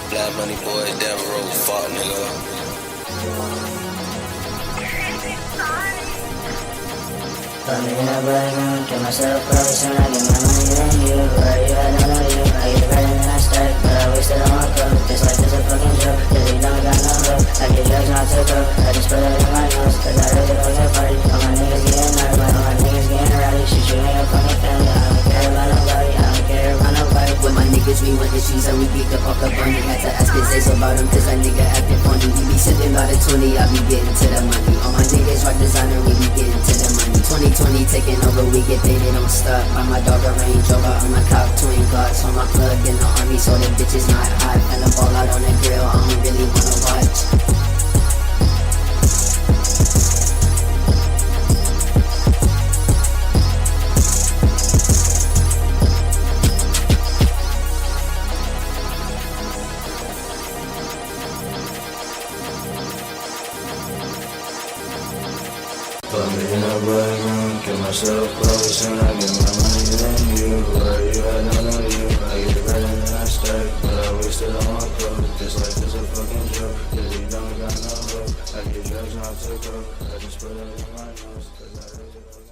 Black money boy, Devereaux, fuck nigga. Put me in a black room, get myself close, and I get my money than you. Where you at, I don't know you. I get better than I stack, but I wasted on my coat. This life is a fucking joke, cause you don't got no hope. I get drugs not to coke, I just put it in my nose, cause I really fuck that party. All my niggas getting nervous, all my niggas getting rowdy. Shoot you in your fucking family, I don't care about nobody, I don't care about nobody. With my niggas, we want the cheese and we geeked up off the bunny. Had to ask his ace about him, cause that nigga acting funny. We be sipping by the 20, I be getting to the money. All my niggas rock designer, we be getting to the money. 2020 taking over, we get paid, it don't stop. Buy my dog a Range Rover, I'm a cop, twin Glocks. On my plug in the army, so the bitches not hot. And I ball out on the grill, I don't really wanna watch. Put me in a black room, get myself close, and I get my money than you. Where you at, I know you. I get better than I stack, but I wasted on my clothes. This life is a fucking joke, cause you don't got no hope. I get drugs not to coke, I just put it in my nose, cause I really